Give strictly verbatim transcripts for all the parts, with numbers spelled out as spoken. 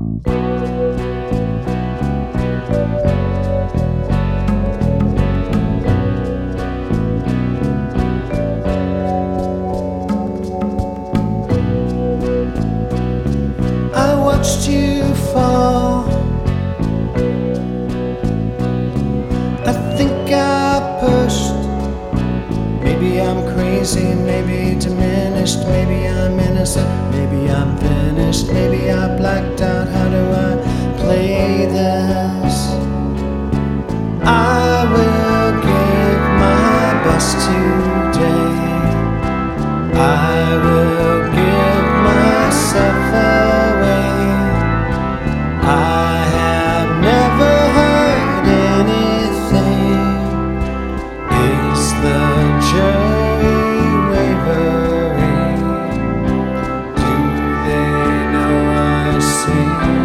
Watched you fall. I think I pushed. Maybe I'm crazy, maybe diminished, maybe I'm innocent, maybe I'm finished, maybe I blacked out. How do I play this? I will give my best today. I will give myself away. I have never heard anything. Is the jury wavering? Do they know I sing?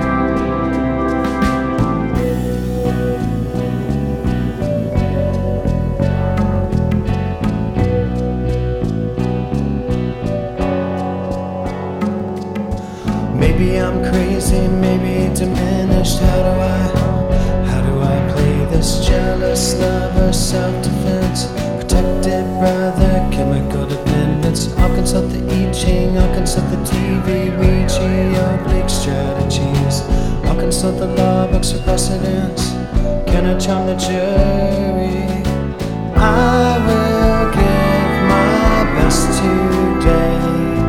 Maybe I'm crazy, maybe diminished. How do I, how do I play this jealous lover, self-defense, protected brother, chemical dependence? I'll consult the I Ching, I'll consult the T V, Ouija, oblique strategies. I'll consult the law books for precedence. Can I charm the jury? I will give my best today.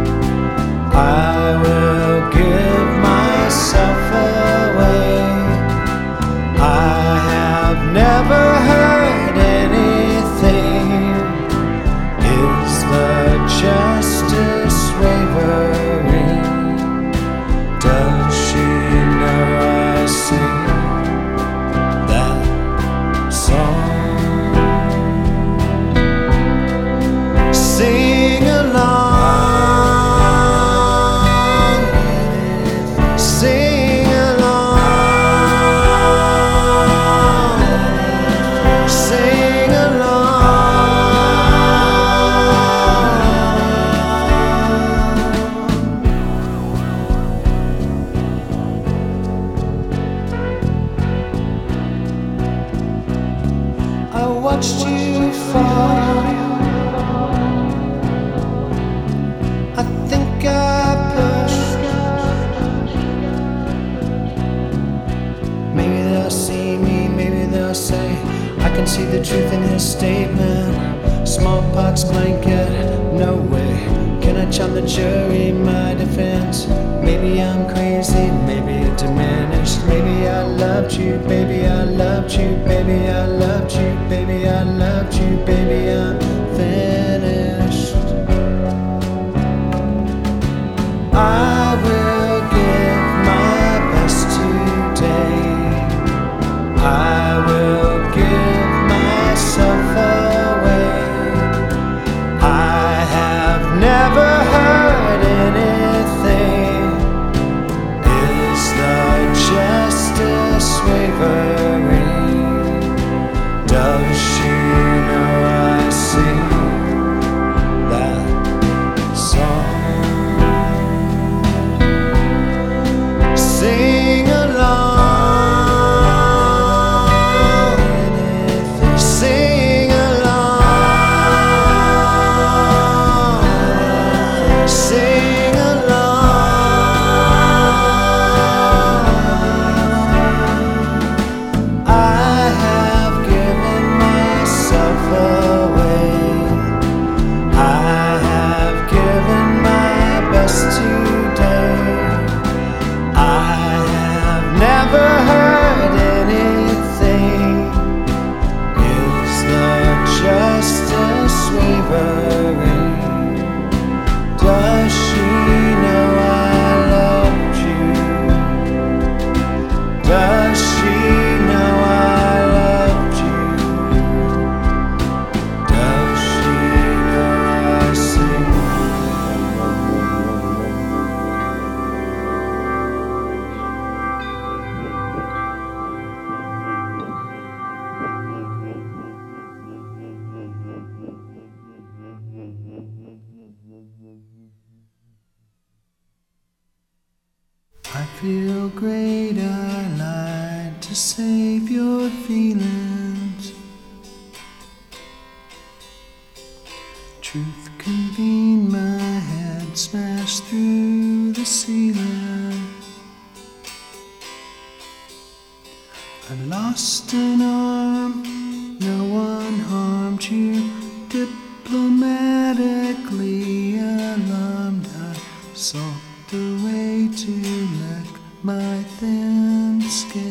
I will give myself away. I have never heard anything. Is the justice wavering? Does she know I sing that song? Sing along. I watched you fall. I think I pushed. Maybe they'll see me, maybe they'll say I can see the truth in his statement. Smallpox blanket, no way. Can I charm the jury, my defense? Maybe I'm crazy, maybe diminished. Maybe I loved you, baby, I loved you, baby, I loved you, baby, I loved you, baby, I'm finished. I will give my best today. I will give myself away. I have never heard anything. Is the justice wavering? Does she know I see? feel great, I lied to save your feelings. Truth convened, my head smashed through the ceiling. I lost an arm, no one harmed you. Diplomatically alarmed, I sought the way to lick my thin skin.